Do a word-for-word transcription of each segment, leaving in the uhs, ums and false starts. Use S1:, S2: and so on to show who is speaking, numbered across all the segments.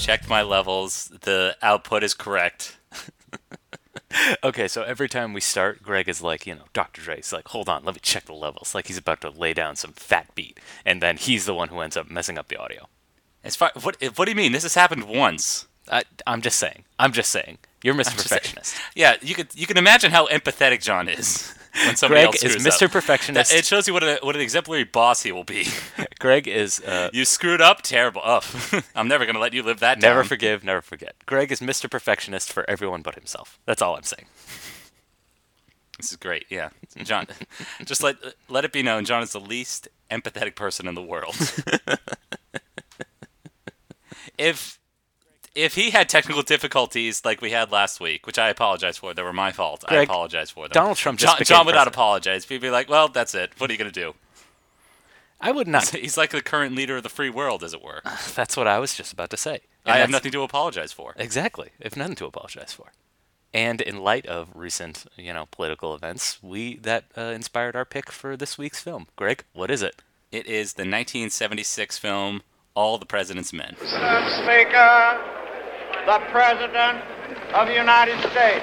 S1: checked my levels. The output is correct.
S2: Okay, so every time we start, Greg is like, you know, doctor Dre's like, hold on, let me check the levels. Like he's about to lay down some fat beat. And then he's the one who ends up messing up the audio.
S1: As far what what do you mean? This has happened once.
S2: I, I'm just saying. I'm just saying. You're mister
S1: I'm just saying.
S2: Perfectionist.
S1: Yeah, you could you can imagine how empathetic John is when somebody
S2: Greg
S1: else
S2: is
S1: screws
S2: mister
S1: up.
S2: Perfectionist.
S1: That, it shows you what a, what an exemplary boss he will be.
S2: Greg is uh,
S1: You screwed up, terrible. Oh, I'm never gonna let you live that
S2: never
S1: down.
S2: forgive, never forget. Greg is mister Perfectionist for everyone but himself. That's all I'm saying.
S1: This is great. Yeah, John. Just let let it be known, John is the least empathetic person in the world. if if he had technical difficulties like we had last week, which I apologize for, they were my fault. I
S2: Greg,
S1: apologize for them.
S2: Donald Trump just
S1: John,
S2: became
S1: John would not
S2: president.
S1: apologize. He'd be like, "Well, that's it. What are you gonna do?"
S2: I would not.
S1: He's like the current leader of the free world, as it were.
S2: That's what I was just about to say. And
S1: I have
S2: that's-
S1: nothing to apologize for.
S2: Exactly. If nothing to apologize for. And in light of recent, you know, political events, we that uh, inspired our pick for this week's film. Greg, what is it?
S1: It is the nineteen seventy-six film All the President's Men.
S3: Mister Speaker, the President of the United States.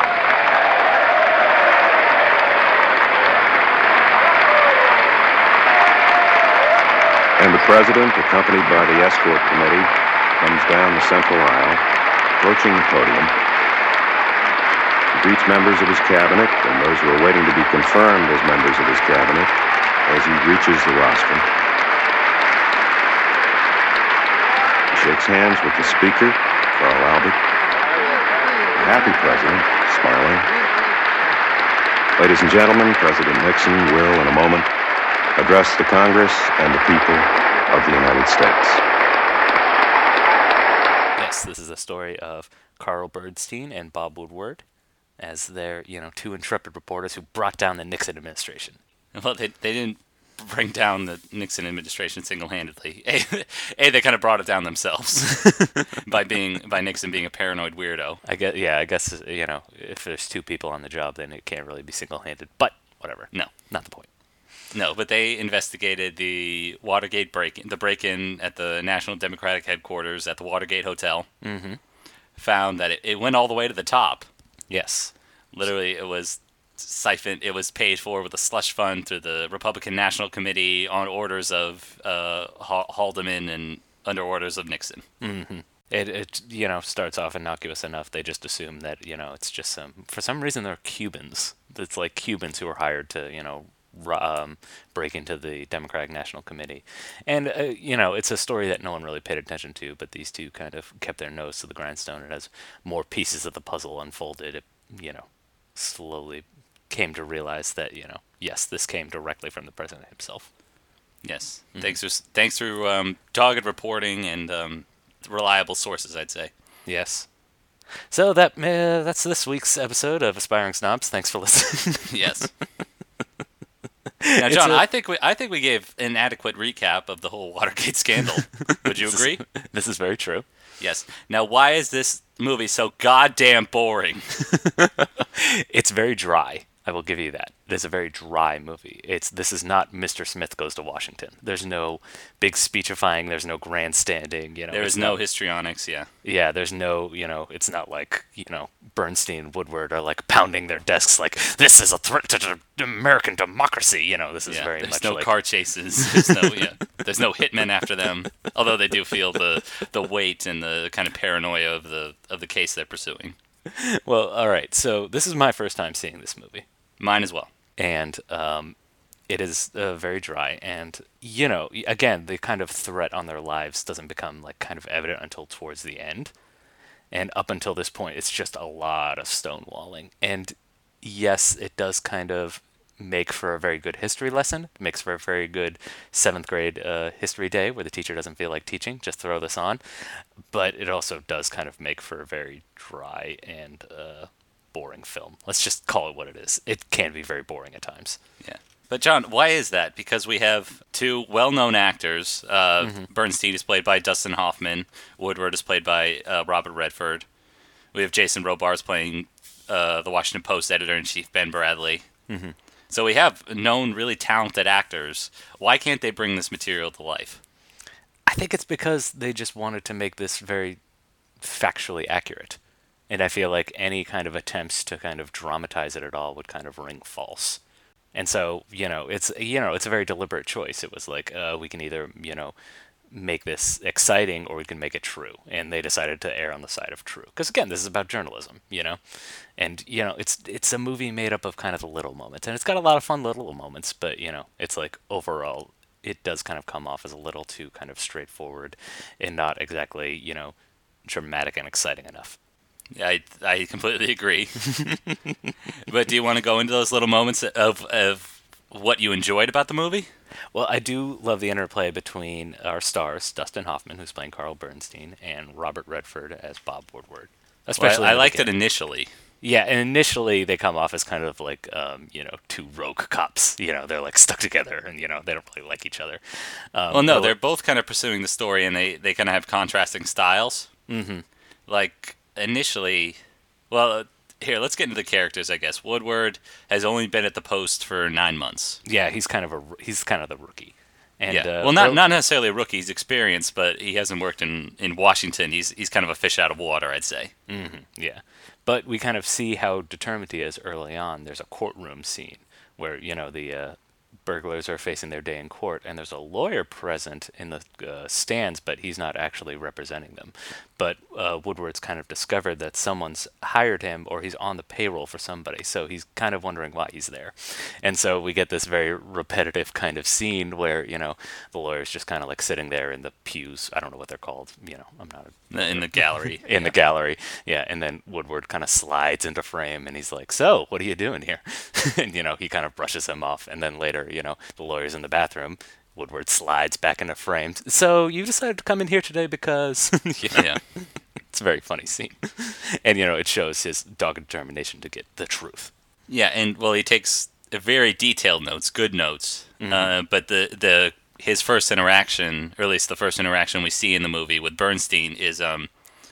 S4: And the President, accompanied by the escort committee, comes down the central aisle, approaching the podium. He greets members of his cabinet and those who are waiting to be confirmed as members of his cabinet as he reaches the rostrum. He shakes hands with the Speaker, Carl Albert. A happy President, smiling. Ladies and gentlemen, President Nixon will, in a moment, address the Congress and the people of the United States.
S2: Yes, this is a story of Carl Bernstein and Bob Woodward as their, you know, two intrepid reporters who brought down the Nixon administration.
S1: Well, they they didn't bring down the Nixon administration single-handedly. A, a they kind of brought it down themselves by being by Nixon being a paranoid weirdo.
S2: I guess, yeah, I guess, you know, if there's two people on the job, then it can't really be single-handed. But whatever.
S1: No,
S2: Not the point.
S1: no, but they investigated the Watergate break, the break-in at the National Democratic headquarters at the Watergate Hotel.
S2: Mm-hmm.
S1: Found that it, it went all the way to the top.
S2: Yes.
S1: Literally, it was siphoned. It was paid for with a slush fund through the Republican National Committee on orders of uh, ha- Haldeman and under orders of Nixon.
S2: Mm-hmm. It, it, you know, starts off innocuous enough. They just assume that, you know, it's just some, for some reason they're Cubans. It's like Cubans who are hired to, you know, um, break into the Democratic National Committee. And, uh, you know, it's a story that no one really paid attention to, but these two kind of kept their nose to the grindstone. And as more pieces of the puzzle unfolded, it, you know, slowly came to realize that, you know, yes, this came directly from the president himself.
S1: Yes, mm-hmm. thanks for thanks through um, dogged reporting and um, reliable sources, I'd say.
S2: Yes. So that uh, that's this week's episode of Aspiring Snobs. Thanks for listening.
S1: Yes. Now, John, a, I think we I think we gave an adequate recap of the whole Watergate scandal. Would you agree?
S2: Is, this is very true.
S1: Yes. Now, why is this movie so goddamn boring?
S2: It's very dry. I will give you that. It is a very dry movie. It's this is not Mister Smith Goes to Washington. There's no big speechifying. There's no grandstanding. You know,
S1: there is no not, histrionics. Yeah.
S2: Yeah. There's no. You know, it's not like you know Bernstein and Woodward are like pounding their desks like this is a threat to American democracy. You know, this is
S1: yeah,
S2: very
S1: there's
S2: much
S1: no
S2: like,
S1: car chases. There's no yeah. There's no hitmen after them. Although they do feel the the weight and the kind of paranoia of the of the case they're pursuing.
S2: Well, all right. So this is my first time seeing this movie.
S1: Mine as well.
S2: And um, it is uh, very dry. And, you know, again, the kind of threat on their lives doesn't become, like, kind of evident until towards the end. And up until this point, it's just a lot of stonewalling. And, yes, it does kind of make for a very good history lesson. It makes for a very good seventh grade uh, history day where the teacher doesn't feel like teaching. Just throw this on. But it also does kind of make for a very dry and... Uh, boring film. Let's just call it what it is. It can be very boring at times.
S1: Yeah. But John, why is that? Because we have two well-known actors. Uh,
S2: mm-hmm.
S1: Bernstein is played by Dustin Hoffman. Woodward is played by uh, Robert Redford. We have Jason Robards playing uh, the Washington Post editor-in-chief Ben Bradlee.
S2: Mm-hmm.
S1: So we have known, really talented actors. Why can't they bring this material to life?
S2: I think it's because they just wanted to make this very factually accurate. And I feel like any kind of attempts to kind of dramatize it at all would kind of ring false. And so, you know, it's you know, it's a very deliberate choice. It was like, uh, we can either, you know, make this exciting or we can make it true. And they decided to err on the side of true. Because again, this is about journalism, you know? And, you know, it's it's a movie made up of kind of the little moments. And it's got a lot of fun little moments, but, you know, it's like overall, it does kind of come off as a little too kind of straightforward and not exactly, you know, dramatic and exciting enough.
S1: Yeah, I, I completely agree. But do you want to go into those little moments of of what you enjoyed about the movie?
S2: Well, I do love the interplay between our stars, Dustin Hoffman, who's playing Carl Bernstein, and Robert Redford as Bob Woodward.
S1: Especially, well, I, I liked it initially.
S2: Yeah, and initially they come off as kind of like, um, you know, two rogue cops. You know, they're like stuck together, and you know they don't really like each other. Um,
S1: well, no, they're both kind of pursuing the story, and they, they kind of have contrasting styles.
S2: Mm-hmm.
S1: Like initially, well, here let's get into the characters. I guess Woodward has only been at the post for nine months.
S2: Yeah, he's kind of a he's kind of the rookie. And,
S1: yeah.
S2: Uh,
S1: well, not not necessarily a rookie. He's experienced, but he hasn't worked in, in Washington. He's he's kind of a fish out of water, I'd say.
S2: Mm-hmm. Yeah, but we kind of see how determined he is early on. There's a courtroom scene where you know the uh, burglars are facing their day in court, and there's a lawyer present in the uh, stands, but he's not actually representing them. But uh, Woodward's kind of discovered that someone's hired him, or he's on the payroll for somebody, so he's kind of wondering why he's there. And so we get this very repetitive kind of scene where, you know, the lawyer's just kind of like sitting there in the pews. I don't know what they're called. You know, I'm not... A,
S1: in the gallery.
S2: in yeah. the gallery, yeah. And then Woodward kind of slides into frame, and he's like, so, what are you doing here? And, you know, he kind of brushes him off. And then later, you know, the lawyer's in the bathroom. Woodward slides back into frame. So you decided to come in here today because... you know?
S1: Yeah.
S2: It's a very funny scene. And, you know, it shows his dogged determination to get the truth.
S1: Yeah, and, well, he takes very detailed notes, good notes. Mm-hmm. Uh, but the the his first interaction, or at least the first interaction we see in the movie with Bernstein, is um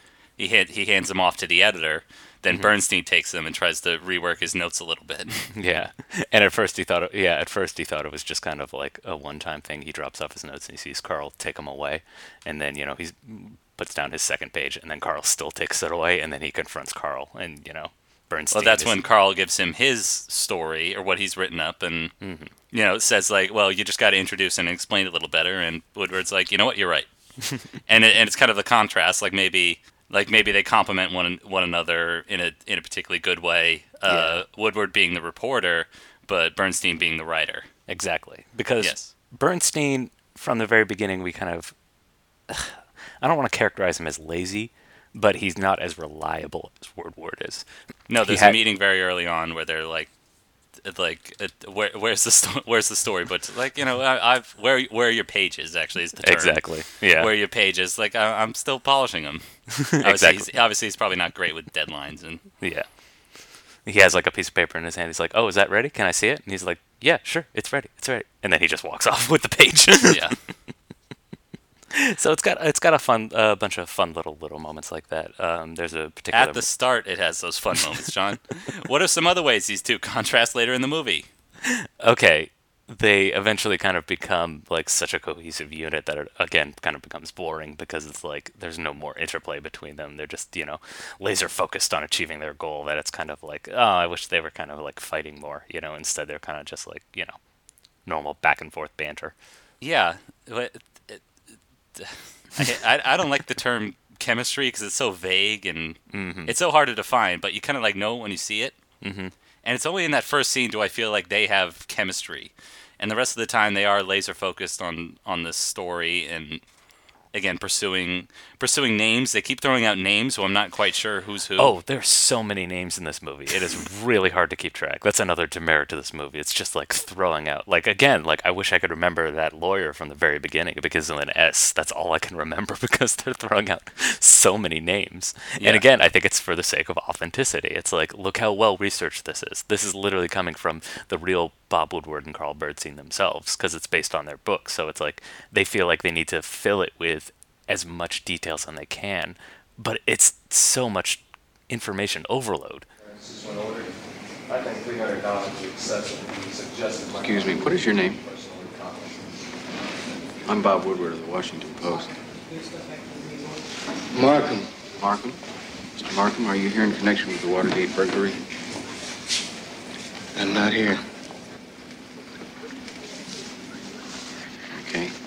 S1: he hand, he hands them off to the editor. Then mm-hmm. Bernstein takes them and tries to rework his notes a little bit.
S2: Yeah, and at first he thought, it, yeah, at first he thought it was just kind of like a one-time thing. He drops off his notes and he sees Carl take them away, and then you know he puts down his second page, and then Carl still takes it away, and then he confronts Carl, and you know Bernstein.
S1: Well, that's
S2: is,
S1: when Carl gives him his story or what he's written up, and mm-hmm. you know it says like, well, you just got to introduce and explain it a little better. And Woodward's like, you know what, you're right, and it, and it's kind of the contrast, like maybe. Like maybe they complement one one another in a in a particularly good way. Uh, yeah. Woodward being the reporter, but Bernstein being the writer.
S2: Exactly, because
S1: yes.
S2: Bernstein, from the very beginning, we kind of I don't want to characterize him as lazy, but he's not as reliable as Woodward is.
S1: No, there's had, a meeting very early on where they're like, like uh, where, where's the sto- where's the story? But like you know, I, I've where where are your pages? Actually, is the term.
S2: Exactly. Yeah.
S1: Where are your pages? Like I, I'm still polishing them. obviously,
S2: exactly.
S1: He's, obviously, he's probably not great with deadlines and.
S2: Yeah. He has like a piece of paper in his hand. He's like, "Oh, is that ready? Can I see it?" And he's like, "Yeah, sure, it's ready. It's ready." And then he just walks off with the page.
S1: Yeah.
S2: So it's got it's got a fun a uh, bunch of fun little little moments like that. Um, there's a particular
S1: at the start it has those fun moments, John. What are some other ways these two contrast later in the movie?
S2: Okay, they eventually kind of become like such a cohesive unit that it again kind of becomes boring because it's like there's no more interplay between them. They're just you know laser focused on achieving their goal. That it's kind of like oh, I wish they were kind of like fighting more. You know, instead they're kind of just like you know normal back and forth banter.
S1: Yeah. But I, I don't like the term chemistry because it's so vague and
S2: mm-hmm.
S1: it's so hard to define, but you kind of like know when you see it.
S2: Mm-hmm.
S1: And it's only in that first scene do I feel like they have chemistry. And the rest of the time they are laser focused on, on this story and again pursuing pursuing names. They keep throwing out names, so I'm not quite sure who's who.
S2: Oh, there's so many names in this movie. It is really hard to keep track. That's another demerit to this movie. It's just like throwing out. Like again, like I wish I could remember that lawyer from the very beginning because of an S. That's all I can remember because they're throwing out so many names.
S1: Yeah.
S2: And again, I think it's for the sake of authenticity. It's like, look how well researched this is. This is literally coming from the real Bob Woodward and Carl Bernstein themselves because it's based on their book. So it's like they feel like they need to fill it with as much details as they can, but it's so much information overload.
S5: I think three hundred dollars is excessive.
S6: Excuse me, what is your name? I'm Bob Woodward of the Washington Post.
S5: Markham.
S6: Markham? Mister Markham, are you here in connection with the Watergate burglary?
S7: I'm not here.
S6: Okay.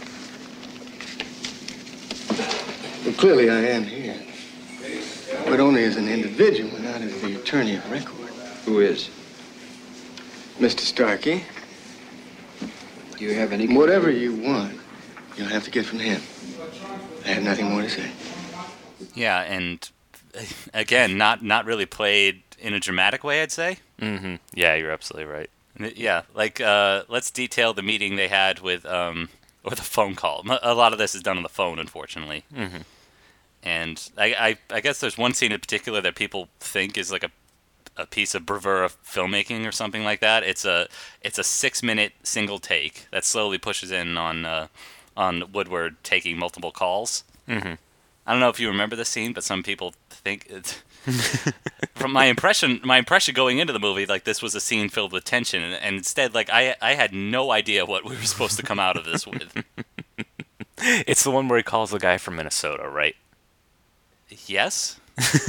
S7: Well, clearly I am here. But only as an individual, not as the attorney of record.
S6: Who is?
S7: Mister Starkey,
S6: Do you have any...
S7: whatever you want, you'll have to get from him. I have nothing more to say.
S1: Yeah, and uh, again, not not really played in a dramatic way, I'd say.
S2: Mm-hmm. Yeah, you're absolutely right.
S1: Yeah, like uh, let's detail the meeting they had with, um, or the phone call. A lot of this is done on the phone, unfortunately.
S2: Mm-hmm.
S1: And I, I, I guess there's one scene in particular that people think is like a, a piece of bravura filmmaking or something like that. It's a, it's a six-minute single take that slowly pushes in on, uh, on Woodward taking multiple calls.
S2: Mm-hmm.
S1: I don't know if you remember the scene, but some people think it's. From my impression, my impression going into the movie, like this was a scene filled with tension, and, and instead, like I, I had no idea what we were supposed to come out of this with.
S2: It's the one where he calls the guy from Minnesota, right?
S1: Yes.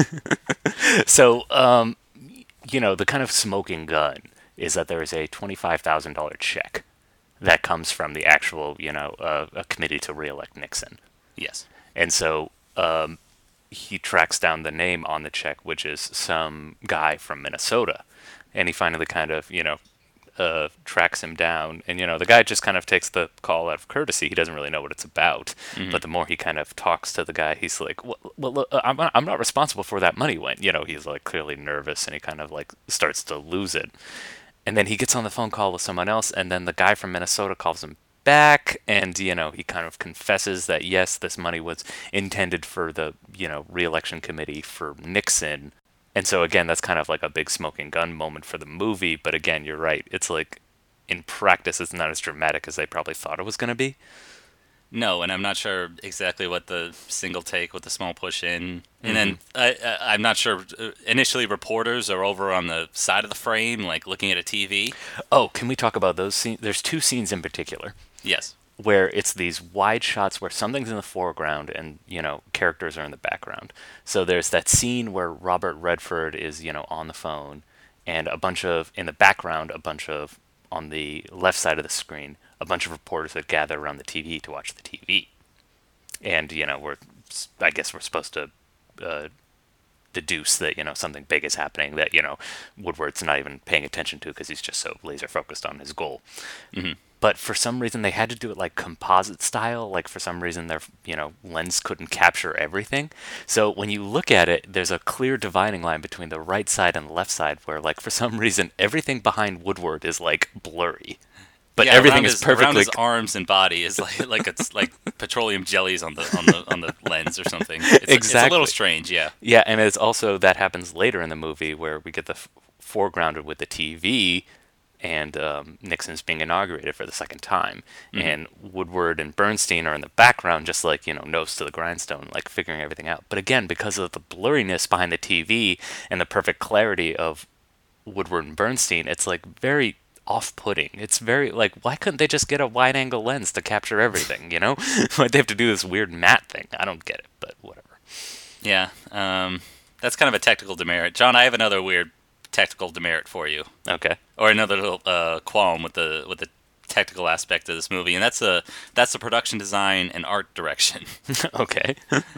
S2: So, um, you know, the kind of smoking gun is that there is a twenty-five thousand dollars check that comes from the actual, you know, uh, a committee to reelect Nixon.
S1: Yes.
S2: And so um, he tracks down the name on the check, which is some guy from Minnesota. And he finally kind of, you know, uh, tracks him down. And, you know, the guy just kind of takes the call out of courtesy. He doesn't really know what it's about. Mm-hmm. But the more he kind of talks to the guy, he's like, well, well look, I'm, not, I'm not responsible for that money when, you know, he's like clearly nervous and he kind of like starts to lose it. And then he gets on the phone call with someone else. And then the guy from Minnesota calls him back, and you know he kind of confesses that yes, this money was intended for the you know re-election committee for Nixon, and so again that's kind of like a big smoking gun moment for the movie. But again, you're right, it's like in practice it's not as dramatic as they probably thought it was going to be.
S1: No, and I'm not sure exactly what the single take with the small push in, and mm-hmm. then I, I, I'm not sure. Initially, reporters are over on the side of the frame, like looking at a T V.
S2: Oh, can we talk about those scenes? There's two scenes in particular.
S1: Yes.
S2: Where it's these wide shots where something's in the foreground and, you know, characters are in the background. So there's that scene where Robert Redford is, you know, on the phone, and a bunch of, in the background, a bunch of, on the left side of the screen, a bunch of reporters that gather around the T V to watch the T V. And, you know, we're, I guess we're supposed to uh, deduce that, you know, something big is happening that, you know, Woodward's not even paying attention to because he's just so laser focused on his goal.
S1: Mm-hmm.
S2: But for some reason, they had to do it like composite style. Like for some reason, their you know lens couldn't capture everything. So when you look at it, there's a clear dividing line between the right side and the left side, where like for some reason, everything behind Woodward is like blurry, but
S1: yeah,
S2: everything
S1: his,
S2: is perfectly.
S1: Around his arms and body is like like it's like petroleum jellies on the on the on the lens or something. It's,
S2: exactly.
S1: It's a little strange, yeah.
S2: Yeah, and it's also that happens later in the movie where we get the f- foregrounded with the T V. And um, Nixon's being inaugurated for the second time. Mm-hmm. And Woodward and Bernstein are in the background, just like, you know, nose to the grindstone, like figuring everything out. But again, because of the blurriness behind the T V and the perfect clarity of Woodward and Bernstein, it's like very off-putting. It's very, like, why couldn't they just get a wide-angle lens to capture everything, you know? Like, they have to do this weird matte thing. I don't get it, but whatever.
S1: Yeah, um, that's kind of a technical demerit. John, I have another weird technical demerit for you.
S2: Okay.
S1: Or another little uh, qualm with the with the technical aspect of this movie, and that's a that's the production design and art direction.
S2: Okay.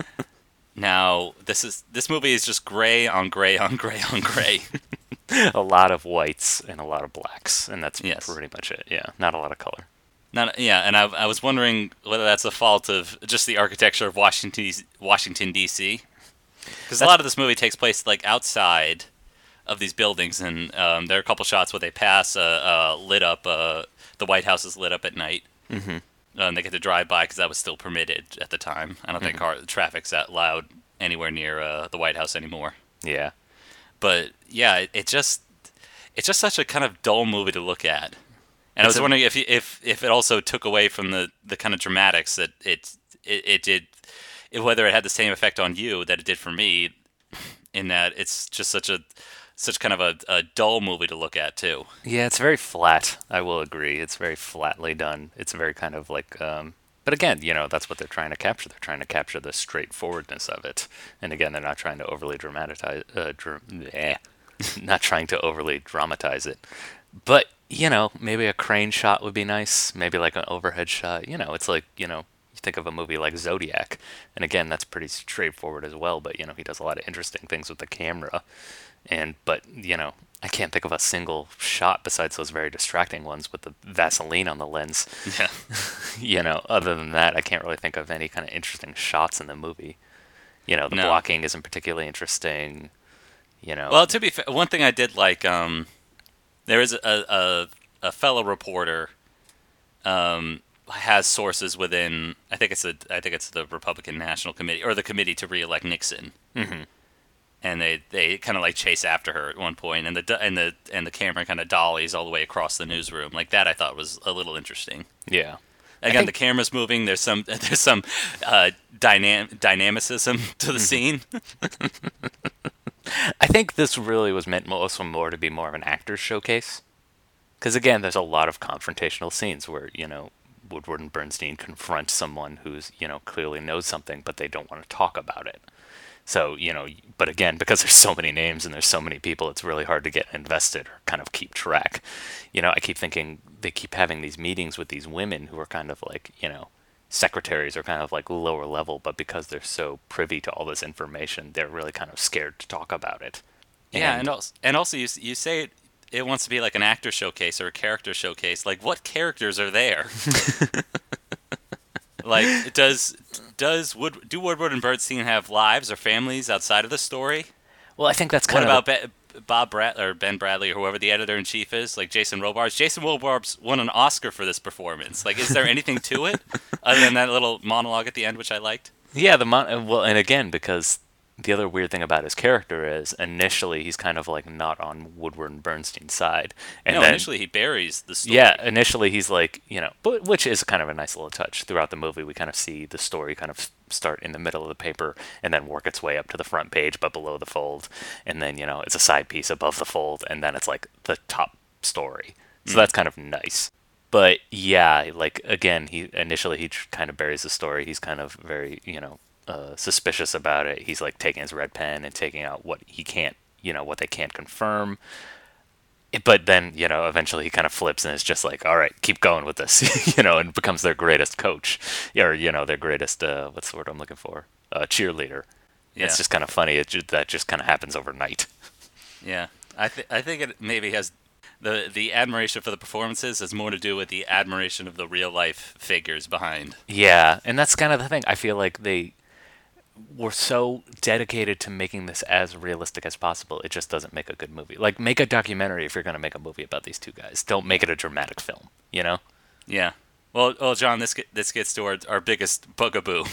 S1: Now, this is this movie is just gray on gray on gray on gray.
S2: A lot of whites and a lot of blacks, and that's
S1: yes.
S2: pretty much it. Yeah, not a lot of color.
S1: Not yeah, and I, I was wondering whether that's a fault of just the architecture of Washington Washington D C, because a lot of this movie takes place like outside of these buildings, and um, there are a couple shots where they pass uh, uh, lit up. Uh, the White House is lit up at night,
S2: mm-hmm.
S1: uh, and they get to drive by because that was still permitted at the time. I don't mm-hmm. think car traffic's that loud anywhere near uh, the White House anymore.
S2: Yeah,
S1: but yeah, it, it just it's just such a kind of dull movie to look at, and it's I was a, wondering if if if it also took away from the, the kind of dramatics that it it, it did, whether it had the same effect on you that it did for me, in that it's just such a such kind of a, a dull movie to look at too.
S2: Yeah, it's very flat. I will agree. It's very flatly done. It's very kind of like um, But again, you know, that's what they're trying to capture. They're trying to capture the straightforwardness of it. And again, they're not trying to overly dramatize, uh, dr- eh, not trying to overly dramatize it. But, you know, maybe a crane shot would be nice. Maybe like an overhead shot. You know, it's like, you know, you think of a movie like Zodiac. And again, that's pretty straightforward as well. But, you know, he does a lot of interesting things with the camera. And, but, you know, I can't think of a single shot besides those very distracting ones with the Vaseline on the lens.
S1: Yeah.
S2: You know, other than that, I can't really think of any kind of interesting shots in the movie. You know, the
S1: No.
S2: blocking isn't particularly interesting. You know.
S1: Well, to be fair, one thing I did like, um, there is a, a, a fellow reporter um, has sources within, I think it's a, I think it's the Republican National Committee, or the Committee to Re-elect Nixon.
S2: Mm-hmm.
S1: And they, they kind of like chase after her at one point, and the and the and the camera kind of dollies all the way across the newsroom. Like that, I thought was a little interesting.
S2: Yeah.
S1: Again,
S2: think-
S1: the camera's moving. There's some there's some uh, dynam- dynamicism to the scene.
S2: I think this really was meant also more to be more of an actor's showcase. Because again, there's a lot of confrontational scenes where, you know, Woodward and Bernstein confront someone who's, you know, clearly knows something, but they don't want to talk about it. So, you know, but again, because there's so many names and there's so many people, it's really hard to get invested or kind of keep track. You know, I keep thinking they keep having these meetings with these women who are kind of like, you know, secretaries are kind of like lower level, but because they're so privy to all this information, they're really kind of scared to talk about it.
S1: Yeah, and also, and also you you say it, it wants to be like an actor showcase or a character showcase. Like, what characters are there? Like, does does Wood do Woodward and Bernstein have lives or families outside of the story?
S2: Well, I think that's
S1: What
S2: kind
S1: about
S2: of
S1: Be- Bob Brad or Ben Bradley or whoever the editor in chief is? Like Jason Robards. Jason Robards won an Oscar for this performance. Like, is there anything to it other than that little monologue at the end, which I liked?
S2: yeah, the mon- well, and again, because the other weird thing about his character is initially he's kind of like not on Woodward and Bernstein's side, and
S1: no,
S2: then
S1: initially he buries the story.
S2: yeah, initially he's like, you know, but which is kind of a nice little touch throughout the movie. We kind of see the story kind of start in the middle of the paper and then work its way up to the front page, but below the fold, and then you know it's a side piece above the fold, and then it's like the top story. So mm. that's kind of nice. But yeah, like again, he initially he kind of buries the story. He's kind of very, you know. Uh, suspicious about it. He's like taking his red pen and taking out what he can't, you know, what they can't confirm. But then, you know, eventually he kind of flips and is just like, all right, keep going with this, you know, and becomes their greatest coach, or, you know, their greatest, uh, what's the word I'm looking for? Uh, cheerleader. Yeah. It's just kind of funny. It just, that just kind of happens overnight.
S1: Yeah. I, th- I think it maybe has the, the admiration for the performances has more to do with the admiration of the real life figures behind.
S2: Yeah. And that's kind of the thing. I feel like they, we're so dedicated to making this as realistic as possible, it just doesn't make a good movie. Like, make a documentary if you're going to make a movie about these two guys. Don't make it a dramatic film, you know?
S1: Yeah. Well, well, John, this get, this gets to our, our biggest bugaboo,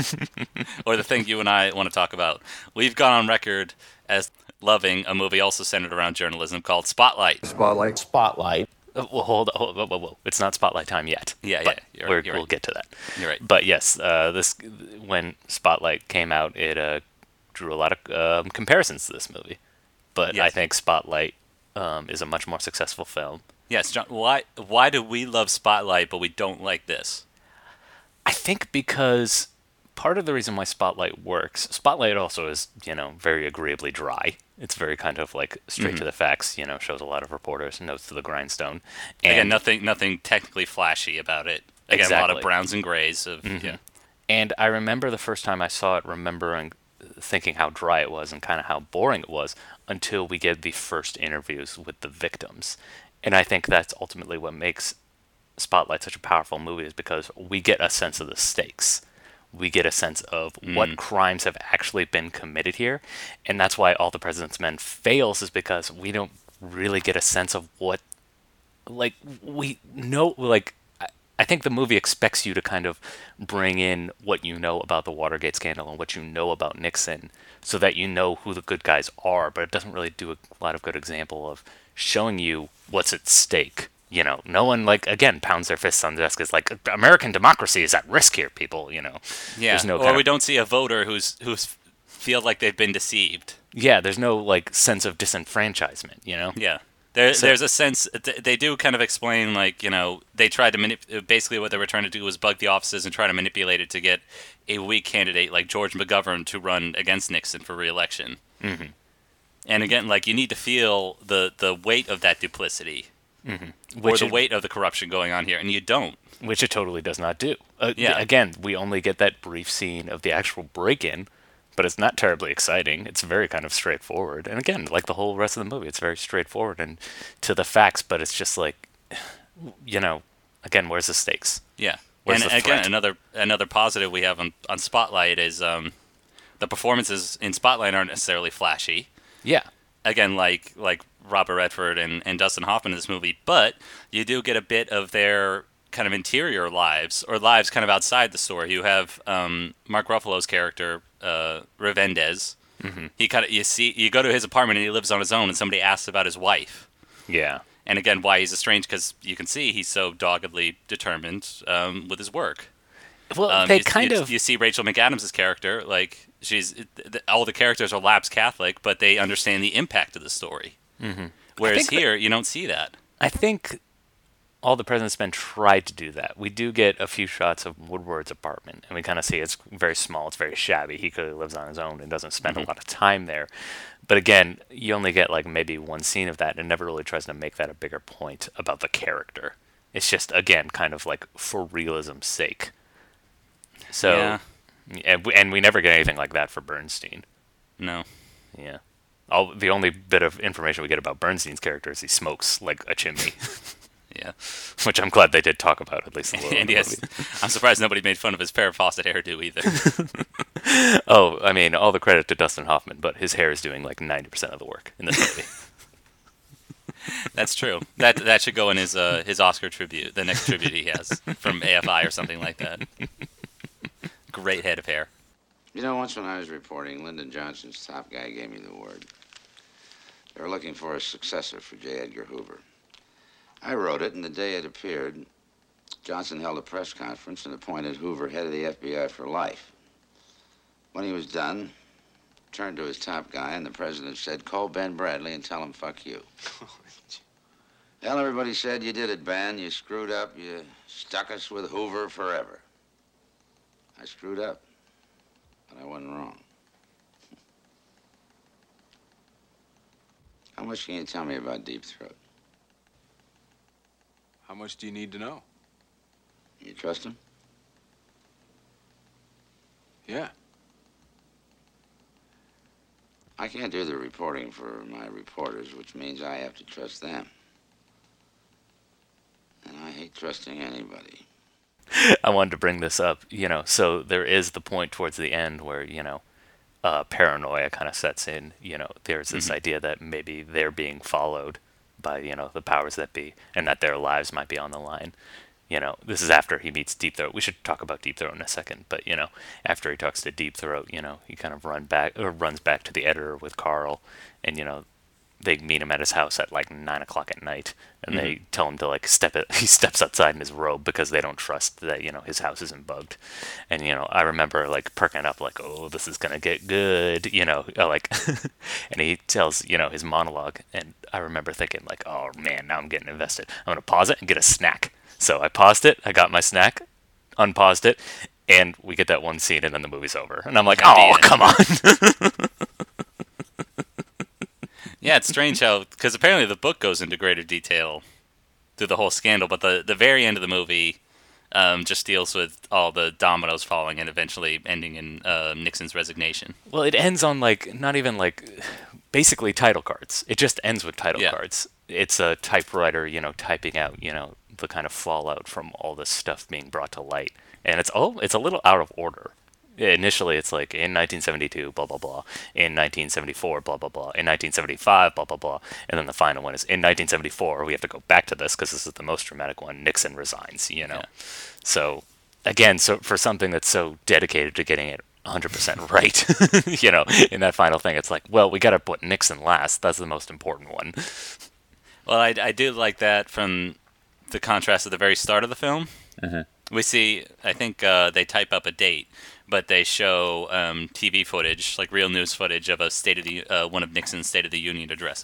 S1: or the thing you and I want to talk about. We've gone on record as loving a movie also centered around journalism called Spotlight.
S8: Spotlight.
S2: Spotlight. Uh, well, hold on, hold on, whoa, whoa, whoa. It's not Spotlight time yet.
S1: Yeah,
S2: but
S1: yeah. You're
S2: we're,
S1: right, you're
S2: we'll
S1: right.
S2: get to that.
S1: You're right.
S2: But yes, uh, this when Spotlight came out, it uh, drew a lot of um, comparisons to this movie. But
S1: Yes.
S2: I think Spotlight um, is a much more successful film.
S1: Yes, John. Why why do we love Spotlight but we don't like this?
S2: I think because part of the reason why Spotlight works, Spotlight also is, you know, very agreeably dry. It's very kind of like straight
S1: Mm-hmm.
S2: to the facts, you know, shows a lot of reporters, notes to the grindstone. And
S1: Again, nothing nothing technically flashy about it. Again, a lot of
S2: Exactly.
S1: browns and grays. Of
S2: Mhm.
S1: yeah.
S2: And I remember the first time I saw it, remembering thinking how dry it was and kind of how boring it was until we get the first interviews with the victims. And I think that's ultimately what makes Spotlight such a powerful movie, is because we get a sense of the stakes. We get a sense of what crimes have actually been committed here. And that's why All the President's Men fails, is because we don't really get a sense of what, like, we know, like, I- I think the movie expects you to kind of bring in what you know about the Watergate scandal and what you know about Nixon so that you know who the good guys are, but it doesn't really do a lot of good example of showing you what's at stake. You know, no one, like, again, pounds their fists on the desk. Is like, American democracy is at risk here, people, you know.
S1: Yeah.
S2: There's no
S1: or
S2: kind
S1: we
S2: of,
S1: don't see a voter who's who's feel like they've been deceived.
S2: yeah, there's no, like, sense of disenfranchisement, you know?
S1: Yeah. There,
S2: So-
S1: there's a sense th- they do kind of explain, like, you know, they tried to manip- basically what they were trying to do was bug the offices and try to manipulate it to get a weak candidate like George McGovern to run against Nixon for re-election.
S2: Mm-hmm.
S1: And again, like, you need to feel the, the weight of that duplicity
S2: Mm-hmm.
S1: or
S2: Which
S1: the
S2: it,
S1: weight of the corruption going on here, and you don't.
S2: which it totally does not do. Uh,
S1: Yeah.
S2: Again, we only get that brief scene of the actual break-in, but it's not terribly exciting. It's very kind of straightforward. And again, like the whole rest of the movie, it's very straightforward and to the facts, but it's just like, you know, again, where's the stakes?
S1: Yeah.
S2: Where's
S1: and
S2: the
S1: again,
S2: threat?
S1: another another positive we have on, on Spotlight is um, the performances in Spotlight aren't necessarily flashy.
S2: Yeah.
S1: Again, like like Robert Redford and, and Dustin Hoffman in this movie, but you do get a bit of their kind of interior lives, or lives kind of outside the story. You have um, Mark Ruffalo's character, uh, Revendez.
S2: Mm-hmm.
S1: He kind of you see you go to his apartment and he lives on his own, and somebody asks about his wife.
S2: Yeah.
S1: And again, why he's estranged, because you can see he's so doggedly determined um, with his work.
S2: Well,
S1: Um,
S2: they
S1: you,
S2: kind
S1: you,
S2: of...
S1: you see Rachel McAdams' character, like she's th- all the characters are lapsed Catholic, but they understand the impact of the story.
S2: Mm-hmm.
S1: Whereas
S2: think that-
S1: here, you don't see that.
S2: I think All the President's Men tried to do that. We do get a few shots of Woodward's apartment, and we kind of see it's very small, it's very shabby. He clearly lives on his own and doesn't spend
S1: Mhm.
S2: a lot of time there. But again, you only get like maybe one scene of that, and it never really tries to make that a bigger point about the character. It's just, again, kind of like for realism's sake. So,
S1: Yeah.
S2: and, we, and we never get anything like that for Bernstein.
S1: No.
S2: Yeah. All the only bit of information we get about Bernstein's character is he smokes like a chimney,
S1: Yeah.
S2: which I'm glad they did talk about at least a little. in
S1: And
S2: the
S1: yes,
S2: movie.
S1: I'm surprised nobody made fun of his Farrah Fawcett hairdo either.
S2: Oh, I mean, all the credit to Dustin Hoffman, but his hair is doing like ninety percent of the work in this movie.
S1: That's true. That that should go in his uh, his Oscar tribute, the next tribute he has from A F I or something like that. Great head of hair.
S6: You know, once when I was reporting, Lyndon Johnson's top guy gave me the word. They were looking for a successor for J. Edgar Hoover. I wrote it, and the day it appeared, Johnson held a press conference and appointed Hoover head of the F B I for life. When he was done, turned to his top guy, and the president said, "Call Ben Bradley and tell him fuck you." Well, everybody said, "You did it, Ben. You screwed up. You stuck us with Hoover forever." I screwed up, but I wasn't wrong. How much can you tell me about Deep Throat?
S5: How much do you need to know?
S6: You trust him?
S5: Yeah.
S6: I can't do the reporting for my reporters, which means I have to trust them. And I hate trusting anybody.
S2: I wanted to bring this up, you know, so there is the point towards the end where, you know, uh, paranoia kind of sets in. You know, there's this
S1: Mhm.
S2: idea that maybe they're being followed by, you know, the powers that be, and that their lives might be on the line. You know, this is after he meets Deep Throat. We should talk about Deep Throat in a second, but, you know, after he talks to Deep Throat, you know, he kind of run back or runs back to the editor with Carl, and, you know, they meet him at his house at like nine o'clock at night, and they
S1: Mhm.
S2: tell him to like step it. He steps outside in his robe because they don't trust that, you know, his house isn't bugged. And you know, I remember like perking up like, oh, this is gonna get good, you know, uh, like. And he tells, you know, his monologue, and I remember thinking like, oh man, now I'm getting invested. I'm gonna pause it and get a snack. So I paused it. I got my snack, unpaused it, and we get that one scene, and then the movie's over. And I'm like,
S1: At the
S2: oh,
S1: end.
S2: come on.
S1: Yeah, it's strange how, because apparently the book goes into greater detail through the whole scandal, but the, the very end of the movie um, just deals with all the dominoes falling and eventually ending in uh, Nixon's resignation.
S2: Well, it ends on like not even like basically title cards. It just ends with title
S1: Yeah.
S2: cards. It's a typewriter, you know, typing out, you know, the kind of fallout from all this stuff being brought to light. And it's oh, it's a little out of order. Initially, it's like in nineteen seventy-two, blah blah blah. In nineteen seventy-four, blah blah blah. In nineteen seventy-five, blah blah blah. And then the final one is in nineteen seventy-four. We have to go back to this because this is the most dramatic one. Nixon resigns. You know,
S1: Yeah.
S2: so again, so for something that's so dedicated to getting it one hundred percent right, you know, in that final thing, it's like, well, we got to put Nixon last. That's the most important one.
S1: Well, I, I do like that from the contrast at the very start of the film.
S2: Mm-hmm.
S1: We see, I think uh, they type up a date, but they show um, T V footage, like real news footage of a state of the uh, one of Nixon's State of the Union addresses.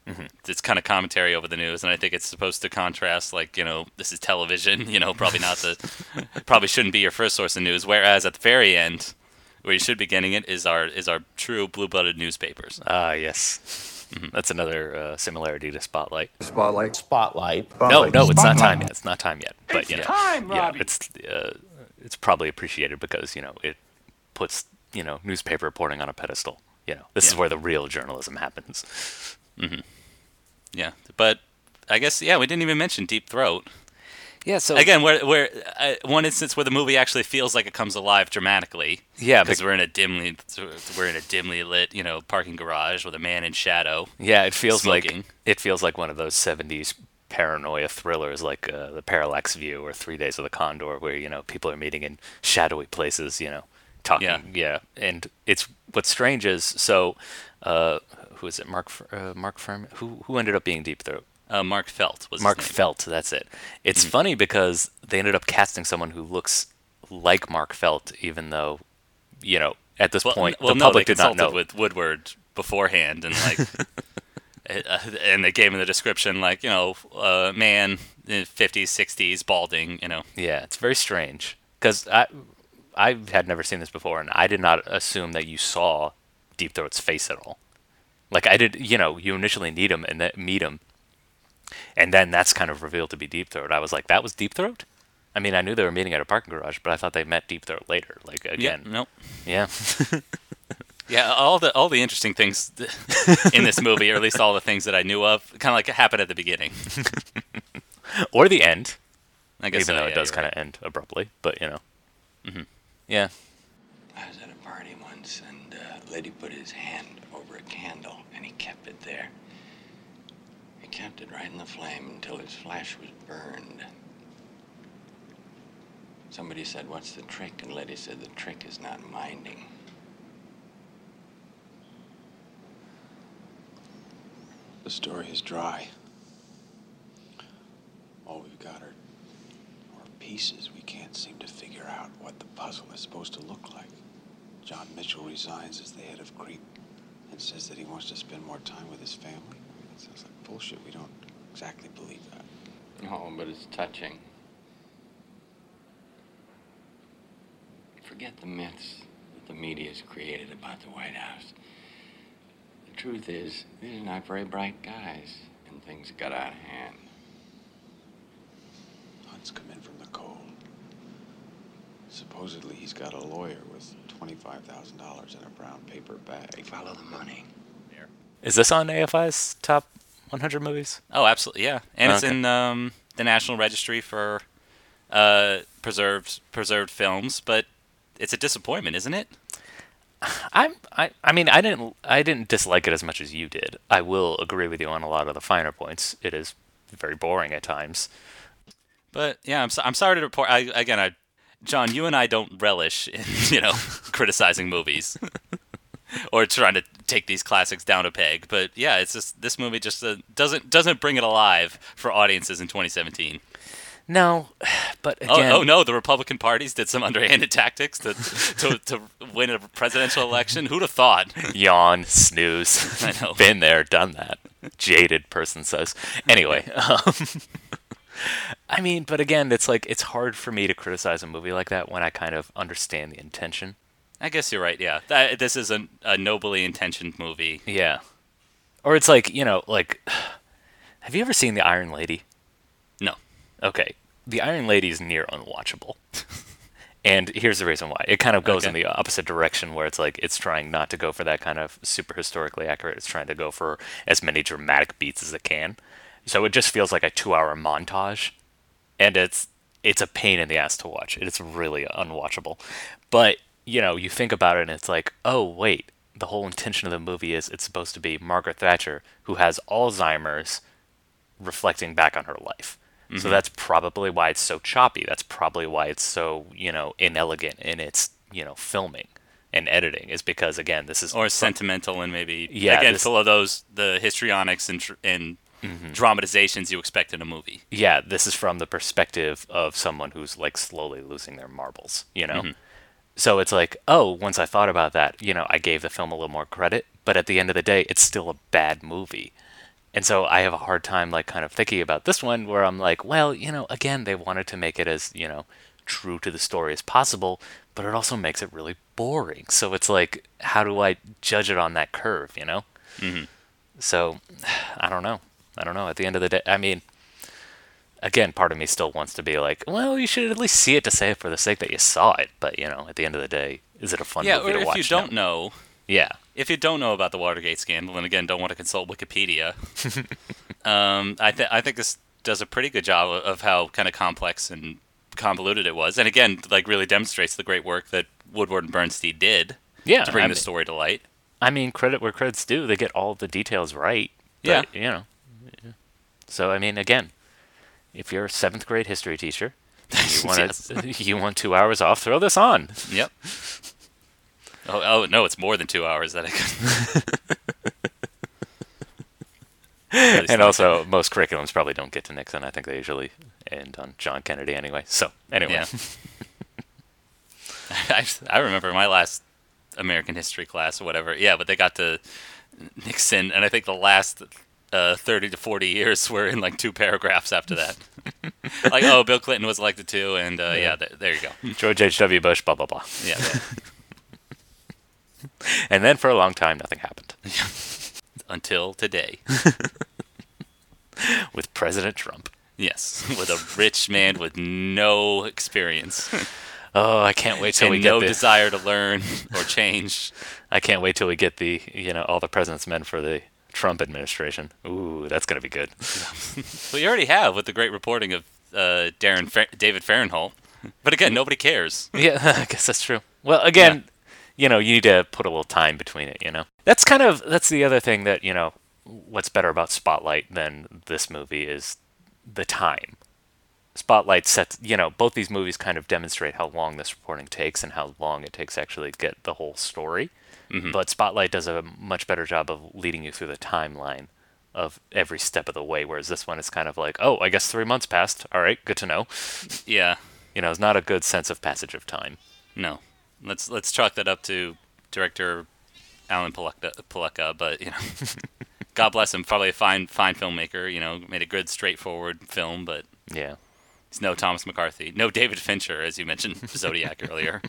S1: Mm-hmm. It's kind of commentary over the news, and I think it's supposed to contrast, like, you know, this is television, you know, probably not the, probably shouldn't be your first source of news. Whereas at the very end, where you should be getting it, is our is our true blue-blooded newspapers.
S2: Ah, yes. Mm-hmm. That's another uh, similarity to Spotlight.
S8: Spotlight.
S9: Spotlight.
S2: No, no, it's not time yet. It's not time yet. But
S8: It's
S2: you know,
S8: time,
S2: yeah,
S8: Robbie.
S2: it's uh, it's probably appreciated because you know it puts you know newspaper reporting on a pedestal. You know, this
S1: Yeah.
S2: is where the real journalism happens.
S1: Mm-hmm. Yeah, but I guess yeah, we didn't even mention Deep Throat.
S2: Yeah. So
S1: Again, where where uh, one instance where the movie actually feels like it comes alive dramatically.
S2: Yeah,
S1: because
S2: bec-
S1: we're in a dimly we're in a dimly lit, you know, parking garage with a man in shadow.
S2: yeah, it feels
S1: smoking.
S2: like it feels like one of those seventies paranoia thrillers, like uh, The Parallax View or Three Days of the Condor, where you know people are meeting in shadowy places, you know, talking.
S1: Yeah.
S2: yeah. And it's what's strange is so. Uh, who is it? Mark F- uh, Mark Furman. Who who ended up being Deep Throat?
S1: Uh, Mark Felt was
S2: Mark
S1: his name.
S2: Felt, that's it. It's
S1: Mm-hmm.
S2: funny because they ended up casting someone who looks like Mark Felt, even though, you know, at this
S1: Well,
S2: point,
S1: n- well,
S2: the
S1: no,
S2: public
S1: they
S2: did not
S1: consulted
S2: know.
S1: with Woodward beforehand, and like, uh, and they gave him the description, like, you know, uh, man, in fifties, sixties, balding, you know.
S2: Yeah, it's very strange because I, I had never seen this before, and I did not assume that you saw Deep Throat's face at all. Like I did, you know, you initially meet him and then meet him, and then that's kind of revealed to be Deep Throat. I was like, that was Deep Throat? I mean, I knew they were meeting at a parking garage, but I thought they met Deep Throat later. Like again,
S1: Yeah, nope.
S2: yeah.
S1: Yeah, all the all the interesting things in this movie, or at least all the things that I knew of, kind of like happened at the beginning.
S2: Or the end.
S1: I guess
S2: Even
S1: so,
S2: though
S1: yeah,
S2: it does
S1: you're
S2: kind
S1: right.
S2: of end abruptly, but you know.
S1: Mhm.
S2: Yeah.
S10: I was at a party once, and uh, a lady put his hand over a candle, and he kept it there. He kept it right in the flame until his flesh was burned. Somebody said, "What's the trick?" And the lady said, "The trick is not minding."
S11: The story is dry. All we've got are, are pieces. We can't seem to figure out what the puzzle is supposed to look like. John Mitchell resigns as the head of Creep and says that he wants to spend more time with his family. That sounds like bullshit. We don't exactly believe that.
S10: No, but it's touching. Forget the myths that the media's created about the White House. The truth is, these are not very bright guys, and things got out of hand.
S11: Hunt's come in from the cold. Supposedly he's got a lawyer with twenty-five thousand dollars in a brown paper bag.
S10: Follow the money.
S2: Is this on A F I's top one hundred movies?
S1: Oh, absolutely, yeah. And it's
S2: Okay.
S1: in um, the National Registry for uh, preserved preserved films, but it's a disappointment, isn't it?
S2: I'm, I, I mean, I didn't, I didn't dislike it as much as you did. I will agree with you on a lot of the finer points. It is very boring at times.
S1: But yeah, I'm so, I'm sorry to report. I, again, I, John, you and I don't relish in you know criticizing movies or trying to take these classics down a peg. But yeah, it's just this movie just uh, doesn't doesn't bring it alive for audiences in twenty seventeen.
S2: No, but
S1: Oh,
S2: again,
S1: oh no, the Republican parties did some underhanded tactics to to, to win a presidential election. Who'd have thought?
S2: yawn, snooze.
S1: I know.
S2: Been there, done that. Jaded person says. Anyway, um, I mean, but again, it's like it's hard for me to criticize a movie like that when I kind of understand the intention.
S1: I guess you're right. Yeah, that, this is a, a nobly intentioned movie.
S2: Yeah, or it's like you know, like, have you ever seen The Iron Lady?
S1: No.
S2: Okay, The Iron Lady is near unwatchable. And here's the reason why. It kind of goes
S1: Okay.
S2: in the opposite direction where it's like it's trying not to go for that kind of super historically accurate. It's trying to go for as many dramatic beats as it can. So it just feels like a two-hour montage, and it's it's a pain in the ass to watch. It's really unwatchable. But, you know, you think about it and it's like, "Oh, wait. The whole intention of the movie is it's supposed to be Margaret Thatcher who has Alzheimer's reflecting back on her life." So
S1: Mhm.
S2: that's probably why it's so choppy. That's probably why it's so, you know, inelegant in its, you know, filming and editing is because, again, this is...
S1: Or sentimental and maybe,
S2: Yeah,
S1: again,
S2: this-
S1: full of those, the histrionics and, tr- and
S2: Mhm.
S1: dramatizations you expect in a movie.
S2: Yeah, this is from the perspective of someone who's, like, slowly losing their marbles, you know?
S1: Mhm.
S2: So it's like, oh, once I thought about that, you know, I gave the film a little more credit, but at the end of the day, it's still a bad movie. And so I have a hard time, like, kind of thinking about this one where I'm like, well, you know, again, they wanted to make it as, you know, true to the story as possible, but it also makes it really boring. So it's like, how do I judge it on that curve, you know?
S1: Mm-hmm.
S2: So, I don't know. I don't know. At the end of the day, I mean, again, part of me still wants to be like, well, you should at least see it to say it for the sake that you saw it. But, you know, at the end of the day, is it a fun
S1: Yeah,
S2: movie
S1: or
S2: to
S1: if
S2: watch?
S1: you don't
S2: No.
S1: know,
S2: Yeah.
S1: if you don't know about the Watergate scandal, and again, don't want to consult Wikipedia, um, I, th- I think this does a pretty good job of, of how kind of complex and convoluted it was. And again, like really demonstrates the great work that Woodward and Bernstein did
S2: Yeah,
S1: to bring
S2: I
S1: the
S2: mean-
S1: story to light.
S2: I mean, credit where credit's due. They get all the details right.
S1: Yeah.
S2: But, you know. So, I mean, again, if you're a seventh grade history teacher, and you want
S1: Yes.
S2: you want two hours off, throw this on.
S1: Yep. Oh, oh no, it's more than two hours that I could.
S2: And also, most curriculums probably don't get to Nixon. I think they usually end on John Kennedy anyway. So, anyway.
S1: Yeah. I, I remember my last American history class or whatever. Yeah, but they got to Nixon, and I think the last uh, thirty to forty years were in like two paragraphs after that. Like, oh, Bill Clinton was elected too, and uh, yeah, th- there you go.
S2: George H W. Bush, blah, blah, blah.
S1: Yeah.
S2: And then for a long time, nothing happened.
S1: Until today.
S2: With President Trump.
S1: Yes, with a rich man with no experience.
S2: Oh, I can't wait till
S1: and
S2: we get
S1: no
S2: the,
S1: desire to learn or change.
S2: I can't wait till we get the, you know, all the president's men for the Trump administration. Ooh, that's going to be good.
S1: Well, you already have with the great reporting of uh, Darren Fa- David Fahrenthold. But again, nobody cares.
S2: Yeah, I guess that's true. Well, again, yeah. you know, you need to put a little time between it, you know. That's kind of, that's the other thing that, you know, what's better about Spotlight than this movie is the time. Spotlight sets, you know, both these movies kind of demonstrate how long this reporting takes and how long it takes to actually get the whole story.
S1: Mm-hmm.
S2: But Spotlight does a much better job of leading you through the timeline of every step of the way, whereas this one is kind of like, oh, I guess three months passed. All right, good to know.
S1: Yeah.
S2: You know, it's not a good sense of passage of time.
S1: No. Let's let's chalk that up to director Alan Paleka, Paleka but, you know, God bless him. Probably a fine fine filmmaker, you know, made a good, straightforward film, but
S2: Yeah.
S1: he's no Thomas McCarthy. No David Fincher, as you mentioned, Zodiac earlier.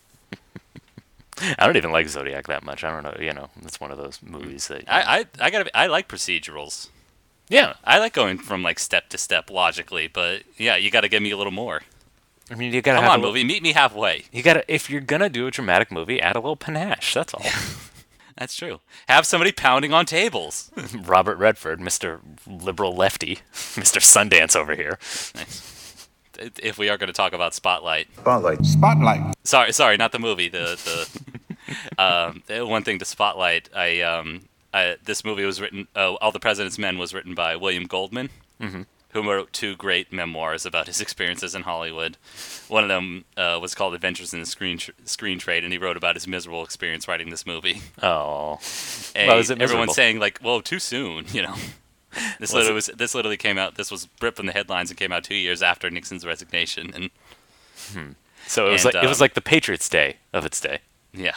S2: I don't even like Zodiac that much. I don't know, you know, it's one of those movies that...
S1: I, I, I gotta be, I like procedurals.
S2: Yeah.
S1: I like going from, like, step to step logically, but, yeah, you gotta give me a little more.
S2: I mean, you gotta
S1: Come
S2: have
S1: on,
S2: a little-
S1: movie, meet me halfway.
S2: You gotta, if you're gonna do a dramatic movie, add a little panache, that's all.
S1: That's true. Have somebody pounding on tables.
S2: Robert Redford, Mister Liberal Lefty, Mister Sundance over here.
S1: Nice. If we are going to talk about Spotlight.
S8: Spotlight. Spotlight.
S1: Sorry, sorry, not the movie. The the um, the one thing to Spotlight. I um, I, this movie was written. Uh, All the President's Men was written by William Goldman,
S2: mm-hmm.
S1: who wrote two great memoirs about his experiences in Hollywood. One of them uh, was called Adventures in the Screen tr- Screen Trade, and he wrote about his miserable experience writing this movie.
S2: Oh,
S1: and
S2: well, is it miserable?
S1: Everyone's saying like, "Whoa, too soon," you know. This
S2: Was
S1: literally
S2: it-
S1: was. This literally came out. This was ripped from the headlines and came out two years after Nixon's resignation. And
S2: hmm. so it was
S1: and,
S2: like it was
S1: um,
S2: like the Patriots' Day of its day.
S1: Yeah.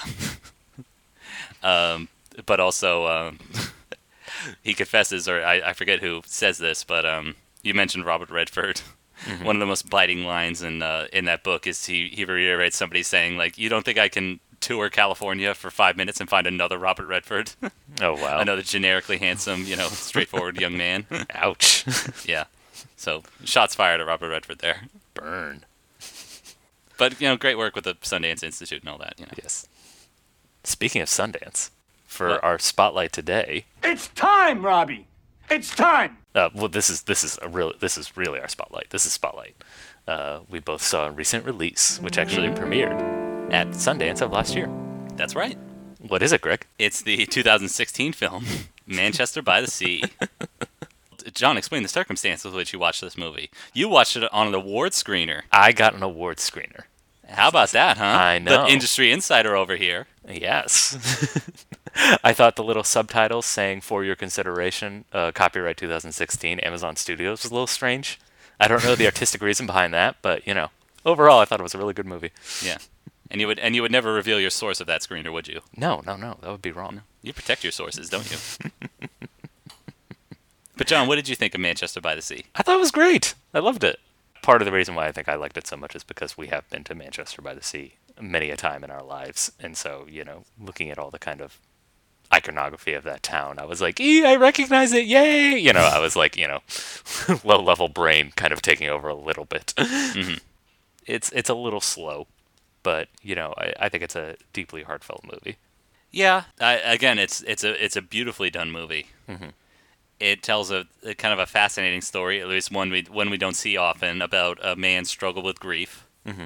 S1: um, but also, um, he confesses, or I, I forget who says this, but um, you mentioned Robert Redford.
S2: Mhm.
S1: One of the most biting lines in uh, in that book is he he reiterates somebody saying like, "You don't think I can tour California for five minutes and find another Robert Redford?"
S2: Oh wow!
S1: Another generically handsome, you know, straightforward young man.
S2: Ouch!
S1: Yeah. So shots fired at Robert Redford there.
S2: Burn.
S1: But you know, great work with the Sundance Institute and all that. You know.
S2: Yes. Speaking of Sundance, for
S1: What?
S2: our spotlight today.
S9: It's time, Robbie. It's time.
S2: Uh, well, this is this is a real this is really our spotlight. This is Spotlight. Uh, we both saw a recent release, which actually premiered at Sundance of last year.
S1: That's right.
S2: What is it, Greg?
S1: It's the two thousand sixteen film Manchester by the Sea. John, explain the circumstances with which you watched this movie. You watched it on an award screener.
S2: I got an award screener.
S1: How about that, huh?
S2: I know.
S1: The industry insider over here.
S2: Yes. I thought the little subtitles saying "for your consideration, uh, copyright two thousand sixteen, Amazon Studios" was a little strange. I don't know the artistic reason behind that, but you know, overall, I thought it was a really good movie.
S1: Yeah, and you would and you would never reveal your source of that screener, would you?
S2: No, no, no, that would be wrong.
S1: You protect your sources, don't you? But John, what did you think of Manchester by the Sea?
S2: I thought it was great. I loved it. Part of the reason why I think I liked it so much is because we have been to Manchester by the Sea many a time in our lives. And so, you know, looking at all the kind of iconography of that town, I was like, ee, I recognize it, yay! You know, I was like, you know, low-level brain kind of taking over a little bit. Mm-hmm. It's it's a little slow, but, you know, I, I think it's a deeply heartfelt movie.
S1: Yeah, I, again, it's it's a it's a beautifully done movie.
S2: Mm-hmm.
S1: It tells a, a kind of a fascinating story, at least one we one we don't see often, about a man's struggle with grief.
S2: Mm-hmm.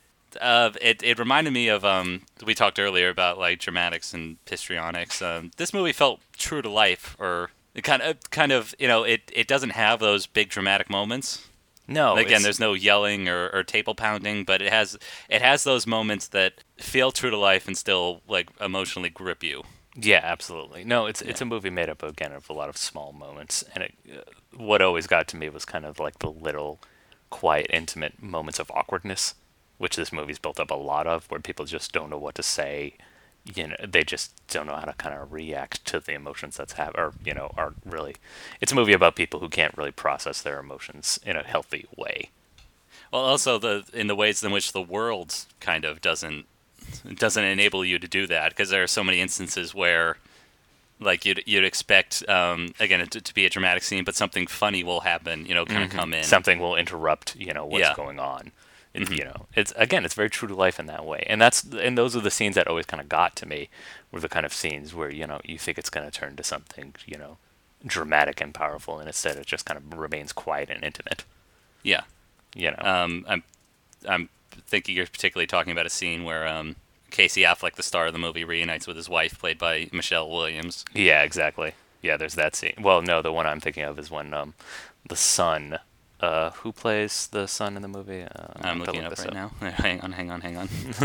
S1: Uh, it it reminded me of um we talked earlier about like dramatics and histrionics. Um, this movie felt true to life, or it kind of kind of you know it, it doesn't have those big dramatic moments.
S2: No,
S1: again, there's no yelling or, or table pounding, but it has it has those moments that feel true to life and still like emotionally grip you.
S2: Yeah, absolutely. No, it's yeah. it's a movie made up again of a lot of small moments, and it, uh, what always got to me was kind of like the little, quiet, intimate moments of awkwardness, which this movie's built up a lot of, where people just don't know what to say. You know, they just don't know how to kind of react to the emotions that's have, or you know, aren't really. It's a movie about people who can't really process their emotions in a healthy way.
S1: Well, also the in the ways in which the world kind of doesn't. It doesn't enable you to do that, because there are so many instances where, like, you'd you'd expect, um, again, to, to be a dramatic scene, but something funny will happen, you know, kind
S2: mm-hmm.
S1: of come in.
S2: Something will interrupt, you know, what's
S1: yeah.
S2: going on. And, mm-hmm. you know, it's again, it's very true to life in that way, and that's and those are the scenes that always kind of got to me, were the kind of scenes where you know you think it's going to turn to something, you know, dramatic and powerful, and instead it just kind of remains quiet and intimate.
S1: Yeah,
S2: you know,
S1: um, I'm I'm. thinking you're particularly talking about a scene where um, Casey Affleck, the star of the movie, reunites with his wife, played by Michelle Williams.
S2: Yeah, exactly. Yeah, there's that scene. Well, no, the one I'm thinking of is when um, the son, uh, who plays the son in the movie? Uh,
S1: I'm looking up right up. now. Hang on, hang on, hang on.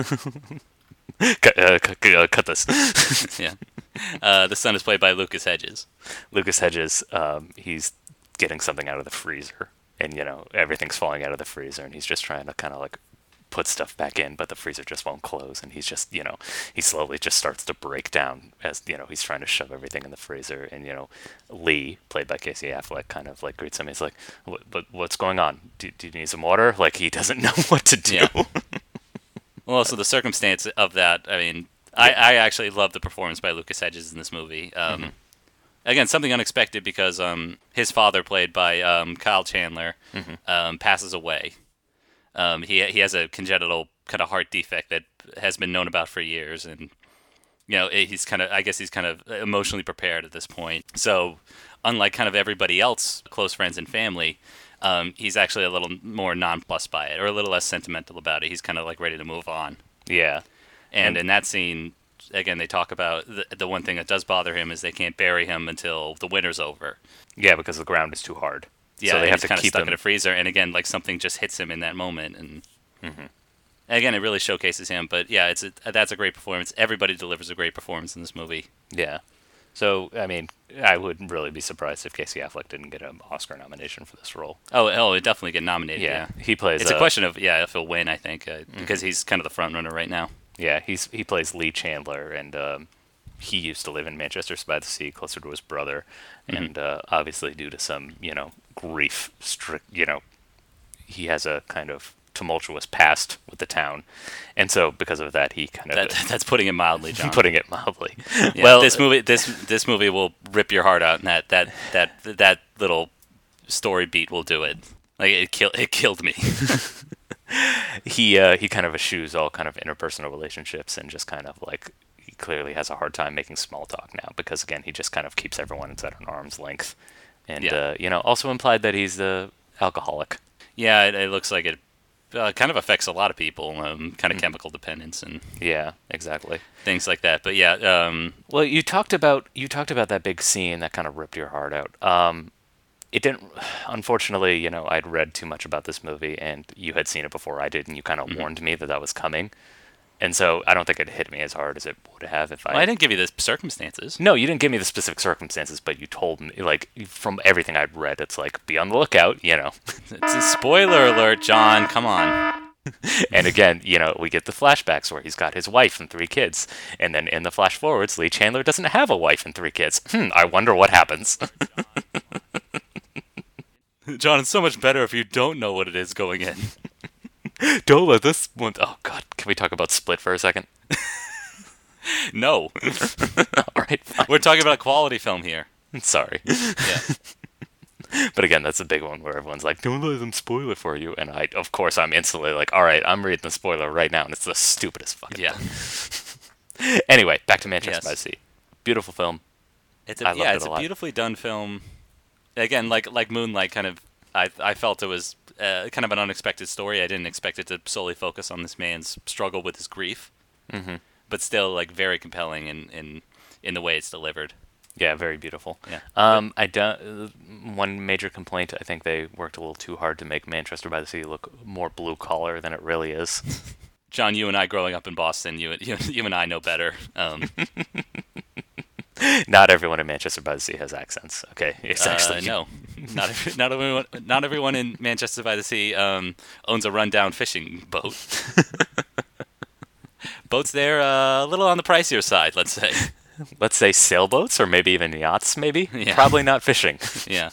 S2: cut, uh, cut, uh, cut this.
S1: yeah. Uh, the son is played by Lucas Hedges.
S2: Lucas Hedges, um, he's getting something out of the freezer, and, you know, everything's falling out of the freezer, and he's just trying to kind of, like, put stuff back in, but the freezer just won't close, and he's just, you know, he slowly just starts to break down as, you know, he's trying to shove everything in the freezer, and, you know, Lee, played by Casey Affleck, kind of, like, greets him, he's like, what, but what's going on? Do, do you need some water? Like, he doesn't know what to do.
S1: Yeah. Well, so the circumstance of that, I mean, I, I actually love the performance by Lucas Hedges in this movie. Um, mm-hmm. Again, something unexpected, because um, his father, played by um, Kyle Chandler, mm-hmm. um, passes away. Um, he he has a congenital kind of heart defect that has been known about for years, and you know he's kind of I guess he's kind of emotionally prepared at this point. So, unlike kind of everybody else, close friends and family, um, he's actually a little more nonplussed by it, or a little less sentimental about it. He's kind of like ready to move on.
S2: Yeah,
S1: and, and in that scene, again, they talk about the, the one thing that does bother him is they can't bury him until the winter's over.
S2: Yeah, because the ground is too hard.
S1: Yeah,
S2: so they have to
S1: kind
S2: keep
S1: of stuck
S2: him
S1: in a freezer, and again, like something just hits him in that moment, and
S2: mm-hmm.
S1: again, it really showcases him. But yeah, it's a, that's a great performance. Everybody delivers a great performance in this movie.
S2: Yeah. So I mean, I wouldn't really be surprised if Casey Affleck didn't get an Oscar nomination for this role.
S1: Oh, oh, it definitely get nominated. Yeah,
S2: yeah. He plays.
S1: It's
S2: uh,
S1: a question of yeah, if he'll win. I think uh,
S2: mm-hmm.
S1: because he's kind of the front runner right now.
S2: Yeah, he's he plays Lee Chandler, and um, he used to live in Manchester by the Sea, closer to his brother, mm-hmm. and uh, obviously due to some you know grief, strict you know, he has a kind of tumultuous past with the town, and so because of that, he kind of
S1: that, that's putting it mildly, John.
S2: putting it mildly.
S1: Yeah,
S2: well,
S1: this movie this this movie will rip your heart out, and that that that that little story beat will do it. Like it killed it killed me.
S2: he uh, he kind of eschews all kind of interpersonal relationships, and just kind of like he clearly has a hard time making small talk now, because again he just kind of keeps everyone at an arm's length, and yeah. uh, you know also implied that he's the alcoholic.
S1: Yeah, it, it looks like it uh, kind of affects a lot of people, um, kind of mm. chemical dependence and
S2: yeah, exactly
S1: things like that. But yeah, um,
S2: well, you talked about you talked about that big scene that kind of ripped your heart out. Um, It didn't, unfortunately, you know, I'd read too much about this movie, and you had seen it before I did, and you kind of mm-hmm. warned me that that was coming. And so I don't think it hit me as hard as it would have if I...
S1: Well, I didn't give you the circumstances.
S2: No, you didn't give me the specific circumstances, but you told me, like, from everything I'd read, it's like, be on the lookout, you know.
S1: It's a spoiler alert, John, come on.
S2: And again, you know, we get the flashbacks where he's got his wife and three kids. And then in the flash forwards, Lee Chandler doesn't have a wife and three kids. Hmm, I wonder what happens.
S1: John, it's so much better if you don't know what it is going in.
S2: Don't let this one. Oh God, can we talk about Split for a second?
S1: No.
S2: All right, fine.
S1: We're talking about a quality film here.
S2: Sorry.
S1: Yeah.
S2: But again, that's a big one where everyone's like, "Don't let them spoil it for you," and I, of course, I'm instantly like, "All right, I'm reading the spoiler right now," and it's the stupidest fucking.
S1: Yeah.
S2: Thing. Anyway, back to Manchester
S1: Yes.
S2: by the Sea. Beautiful film.
S1: It's a,
S2: I loved
S1: yeah,
S2: it
S1: it's
S2: a
S1: a,
S2: lot.
S1: beautifully done film. Again, like like Moonlight, kind of. I I felt it was uh, kind of an unexpected story. I didn't expect it to solely focus on this man's struggle with his grief,
S2: Mm-hmm.
S1: but still like very compelling in in, in the way it's delivered.
S2: Yeah, very beautiful.
S1: Yeah.
S2: Um, I don't. Uh, one major complaint, I think they worked a little too hard to make Manchester by the Sea look more blue collar than it really is.
S1: John, you and I growing up in Boston, you you, you and I know better. Um,
S2: Not everyone in Manchester by the Sea has accents. Okay, it's
S1: uh,
S2: actually
S1: no, not every, not everyone not everyone in Manchester by the Sea um, owns a rundown fishing boat. Boats there uh, a little on the pricier side, let's say.
S2: Let's say sailboats or maybe even yachts. Maybe
S1: Yeah.
S2: probably not fishing.
S1: Yeah.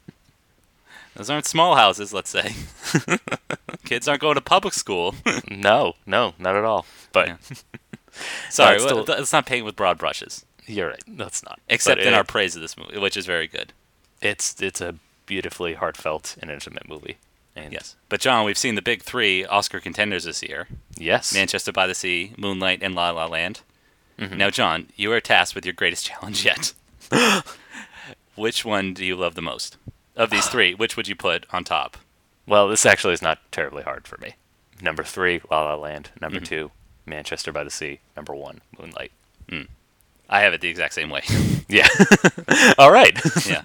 S1: Those aren't small houses, let's say. Kids aren't going to public school.
S2: No, no, not at all. But
S1: Yeah. Sorry,
S2: it's still-
S1: well, let's not paint with broad brushes.
S2: you're right. That's not.
S1: Except
S2: But
S1: in
S2: it-
S1: our praise of this movie, which is very good.
S2: It's it's a beautifully heartfelt and intimate movie. And
S1: Yes. But John, we've seen the big three Oscar contenders this year.
S2: Yes.
S1: Manchester by the Sea, Moonlight, and La La Land.
S2: Mhm.
S1: Now, John, you are tasked with your greatest challenge yet. Which one do you love the most? Of these three, which would you put on top?
S2: Well, this actually is not terribly hard for me. Number three, La La Land. Number
S1: Mhm.
S2: two, Manchester by the Sea. Number one, Moonlight.
S1: I have it the exact same way.
S2: Yeah. All right.
S1: Yeah.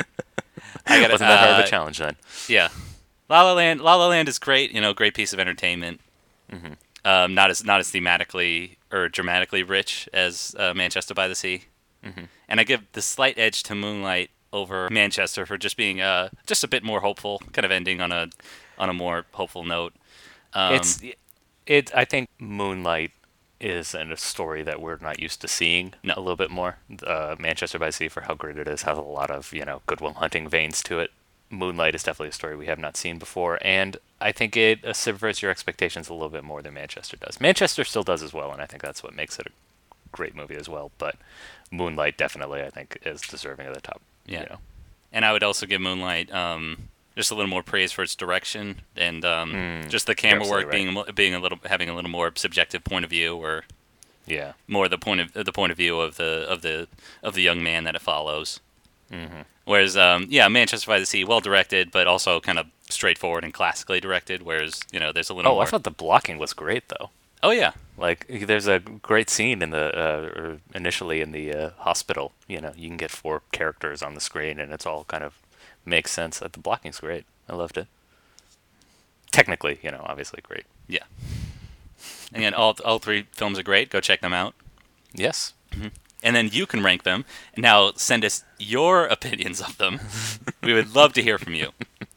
S1: I gotta,
S2: Wasn't that hard of
S1: uh,
S2: a challenge then?
S1: Yeah. La La Land La La Land is great, you know, great piece of entertainment.
S2: Mhm.
S1: Um, not as not as thematically or dramatically rich as uh, Manchester by the Sea.
S2: Mhm.
S1: And I give the slight edge to Moonlight over Manchester for just being uh, just a bit more hopeful, kind of ending on a on a more hopeful note. Um,
S2: It's it. I think Moonlight is in a story that we're not used to seeing
S1: No.
S2: a little bit more. Uh, Manchester by the Sea, for how great it is, has a lot of you know Good Will Hunting veins to it. Moonlight is definitely a story we have not seen before, and I think it uh, subverts your expectations a little bit more than Manchester does. Manchester still does as well, and I think that's what makes it a great movie as well. But Moonlight definitely, I think, is deserving of the top.
S1: Yeah.
S2: You know.
S1: And I would also give Moonlight um, just a little more praise for its direction and um,
S2: Mm,
S1: just the
S2: you're
S1: camera work
S2: absolutely
S1: being a mo- being a little having a little more subjective point of view, or
S2: Yeah.
S1: more the point of the point of view of the of the of the young man that it follows.
S2: Mm-hmm.
S1: Whereas, um, yeah, Manchester by the Sea, well directed, but also kind of straightforward and classically directed. Whereas, you know, there's a little
S2: Oh,
S1: more.
S2: I thought the blocking was great though.
S1: Oh yeah,
S2: Like, there's a great scene in the uh, or initially in the uh, hospital. You know, you can get four characters on the screen, and it's all kind of makes sense. Uh, The blocking's great. I loved it. Technically, you know, obviously great.
S1: yeah. Again, all all three films are great. Go check them out,
S2: Yes.
S1: and then you can rank them. Now send us your opinions of them. We would love to hear from you.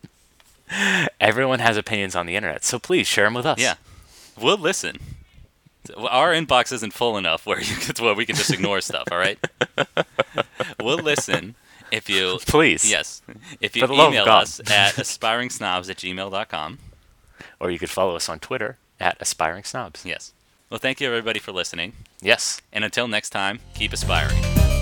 S2: Everyone has opinions on the internet, so please share them with us.
S1: Yeah, we'll listen. Our inbox isn't full enough where you where we can just ignore stuff. All right, we'll listen if you
S2: Please.
S1: Yes, if you
S2: For the love of
S1: email
S2: God.
S1: us at aspiring snobs at gmail dot com.
S2: Or you could follow us on Twitter at Aspiring Snobs.
S1: Yes. Well, thank you everybody for listening,
S2: Yes.
S1: and until next time, keep aspiring.